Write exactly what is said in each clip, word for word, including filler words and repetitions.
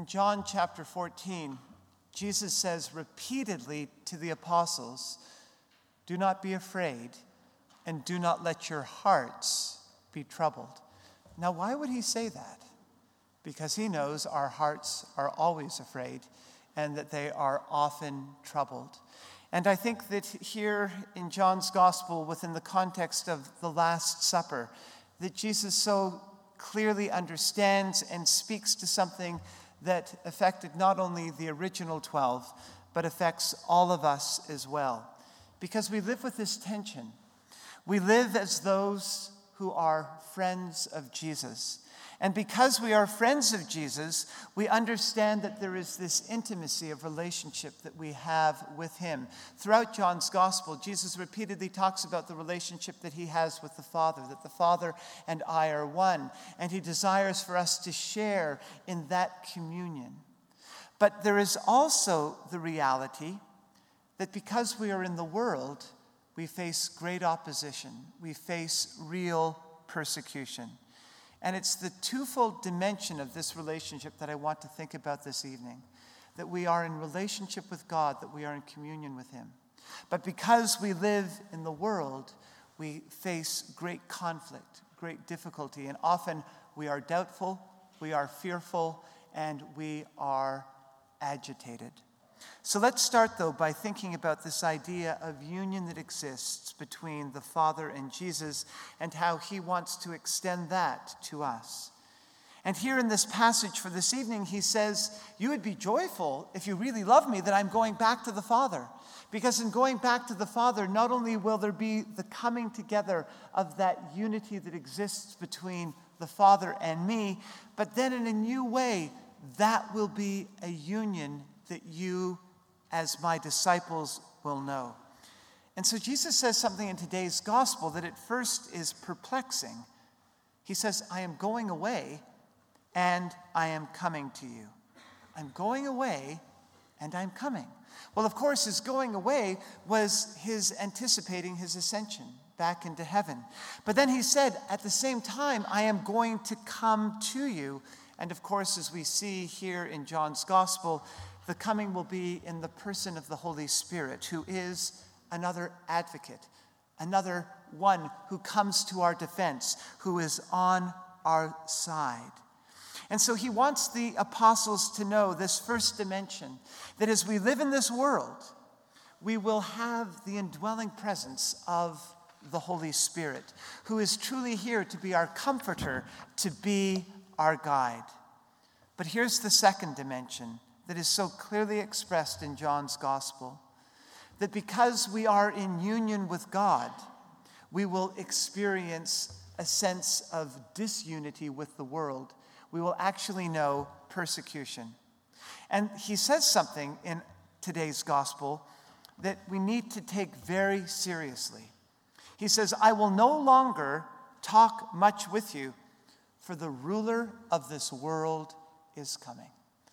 In John chapter fourteen, Jesus says repeatedly to the apostles, "Do not be afraid, and do not let your hearts be troubled." Now, why would he say that? Because he knows our hearts are always afraid and that they are often troubled. And I think that here in John's gospel, within the context of the Last Supper, that Jesus so clearly understands and speaks to something that affected not only the original twelve, but affects all of us as well. Because we live with this tension. We live as those who are friends of Jesus. And because we are friends of Jesus, we understand that there is this intimacy of relationship that we have with him. Throughout John's gospel, Jesus repeatedly talks about the relationship that he has with the Father, that the Father and I are one, and he desires for us to share in that communion. But there is also the reality that because we are in the world, we face great opposition. We face real persecution. And it's the twofold dimension of this relationship that I want to think about this evening. That we are in relationship with God, that we are in communion with him. But because we live in the world, we face great conflict, great difficulty, and often we are doubtful, we are fearful, and we are agitated. So let's start, though, by thinking about this idea of union that exists between the Father and Jesus and how he wants to extend that to us. And here in this passage for this evening, he says, you would be joyful if you really love me that I'm going back to the Father. Because in going back to the Father, not only will there be the coming together of that unity that exists between the Father and me, but then in a new way, that will be a union that you, as my disciples, will know. And so Jesus says something in today's gospel that at first is perplexing. He says, I am going away and I am coming to you. I'm going away and I'm coming. Well, of course, his going away was his anticipating his ascension back into heaven. But then he said, at the same time, I am going to come to you. And of course, as we see here in John's gospel, the coming will be in the person of the Holy Spirit, who is another advocate, another one who comes to our defense, who is on our side. And so he wants the apostles to know this first dimension, that as we live in this world, we will have the indwelling presence of the Holy Spirit, who is truly here to be our comforter, to be our guide. But here's the second dimension that is so clearly expressed in John's gospel, that because we are in union with God, we will experience a sense of disunity with the world. We will actually know persecution. And he says something in today's gospel that we need to take very seriously. He says, I will no longer talk much with you, for the ruler of this world is coming.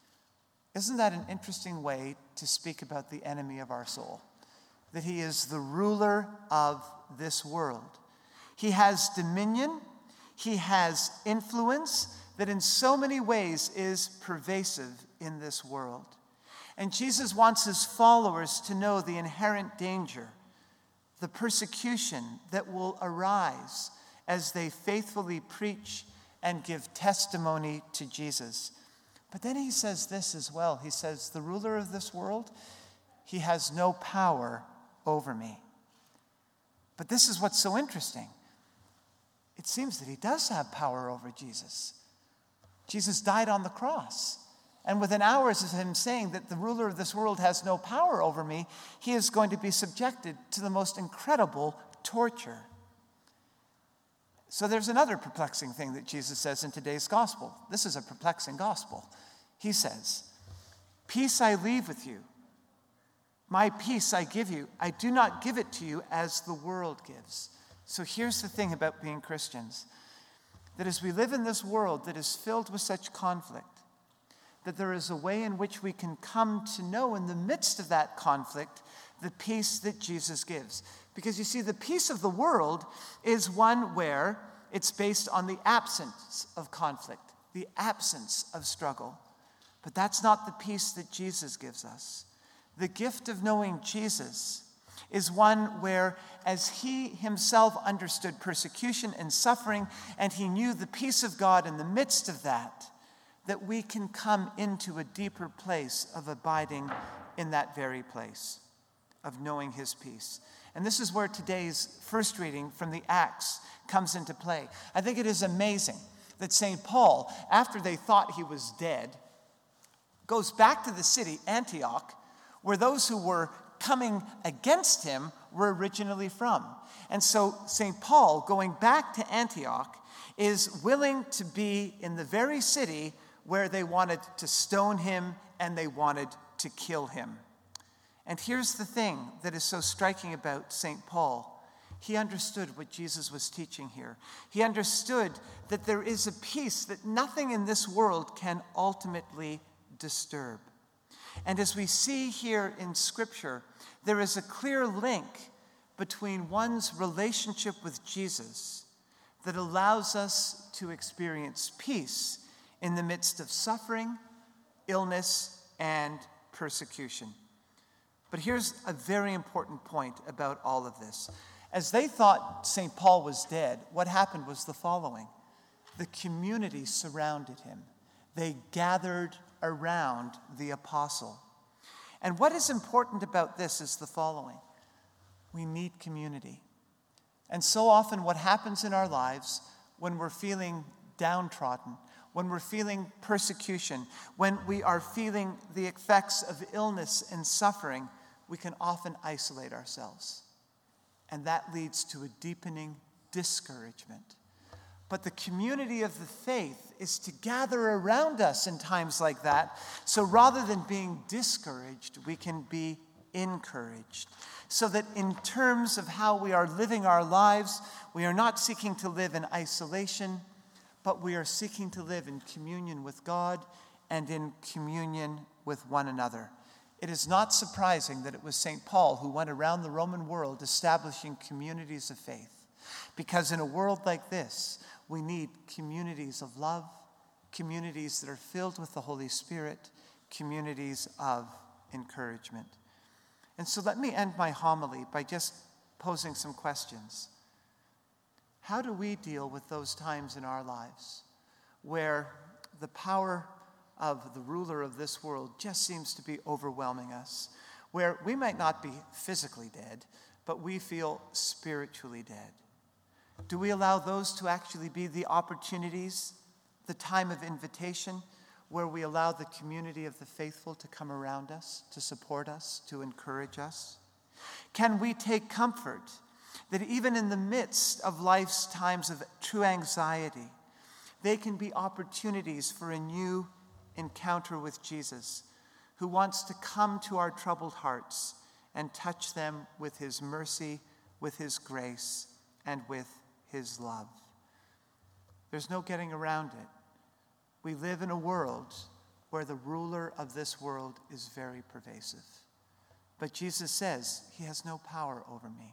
Isn't that an interesting way to speak about the enemy of our soul? That he is the ruler of this world. He has dominion, he has influence that in so many ways is pervasive in this world. And Jesus wants his followers to know the inherent danger, the persecution that will arise as they faithfully preach and give testimony to Jesus. But then he says this as well. He says, the ruler of this world, he has no power over me. But this is what's so interesting. It seems that he does have power over Jesus. Jesus died on the cross. And within hours of him saying that the ruler of this world has no power over me, he is going to be subjected to the most incredible torture. So there's another perplexing thing that Jesus says in today's gospel. This is a perplexing gospel. He says, peace I leave with you. My peace I give you. I do not give it to you as the world gives. So here's the thing about being Christians. That as we live in this world that is filled with such conflict, that there is a way in which we can come to know in the midst of that conflict the peace that Jesus gives. Because you see, the peace of the world is one where it's based on the absence of conflict, the absence of struggle. But that's not the peace that Jesus gives us. The gift of knowing Jesus is one where, as he himself understood persecution and suffering, and he knew the peace of God in the midst of that, that we can come into a deeper place of abiding in that very place, of knowing his peace. And this is where today's first reading from the Acts comes into play. I think it is amazing that Saint Paul, after they thought he was dead, goes back to the city, Antioch, where those who were coming against him were originally from. And so Saint Paul, going back to Antioch, is willing to be in the very city where they wanted to stone him and they wanted to kill him. And here's the thing that is so striking about Saint Paul. He understood what Jesus was teaching here. He understood that there is a peace that nothing in this world can ultimately disturb. And as we see here in Scripture, there is a clear link between one's relationship with Jesus that allows us to experience peace in the midst of suffering, illness, and persecution. But here's a very important point about all of this. As they thought Saint Paul was dead, what happened was the following. The community surrounded him. They gathered around the apostle. And what is important about this is the following. We need community. And so often what happens in our lives when we're feeling downtrodden, when we're feeling persecution, when we are feeling the effects of illness and suffering, we can often isolate ourselves. And that leads to a deepening discouragement. But the community of the faith is to gather around us in times like that. So rather than being discouraged, we can be encouraged. So that in terms of how we are living our lives, we are not seeking to live in isolation, but we are seeking to live in communion with God and in communion with one another. It is not surprising that it was Saint Paul who went around the Roman world establishing communities of faith. Because in a world like this, we need communities of love, communities that are filled with the Holy Spirit, communities of encouragement. And so let me end my homily by just posing some questions. How do we deal with those times in our lives where the power of the ruler of this world just seems to be overwhelming us, where we might not be physically dead, but we feel spiritually dead? Do we allow those to actually be the opportunities, the time of invitation, where we allow the community of the faithful to come around us, to support us, to encourage us? Can we take comfort that even in the midst of life's times of true anxiety, they can be opportunities for a new encounter with Jesus, who wants to come to our troubled hearts and touch them with his mercy, with his grace, and with his love? There's no getting around it. We live in a world where the ruler of this world is very pervasive. But Jesus says he has no power over me.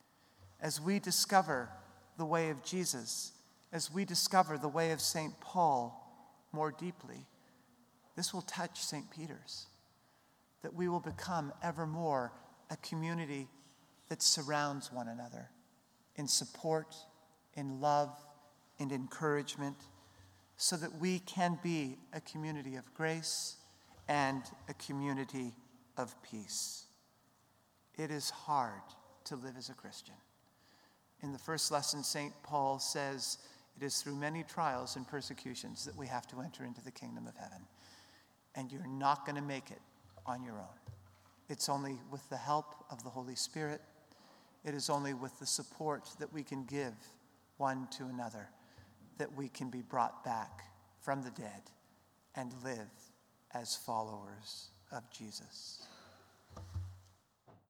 As we discover the way of Jesus, as we discover the way of Saint Paul more deeply, this will touch Saint Peter's, that we will become ever more a community that surrounds one another in support, in love, in encouragement, so that we can be a community of grace and a community of peace. It is hard to live as a Christian. In the first lesson, Saint Paul says it is through many trials and persecutions that we have to enter into the kingdom of heaven. And you're not going to make it on your own. It's only with the help of the Holy Spirit. It is only with the support that we can give one to another that we can be brought back from the dead and live as followers of Jesus.